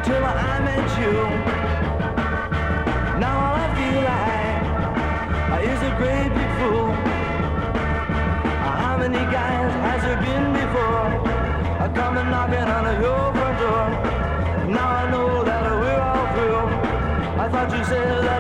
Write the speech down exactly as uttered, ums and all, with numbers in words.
till I met you. Now all I feel like is a great big fool. How many guys has there been before? I come and knocking on your front door. Now I know that we're all through. I thought you said that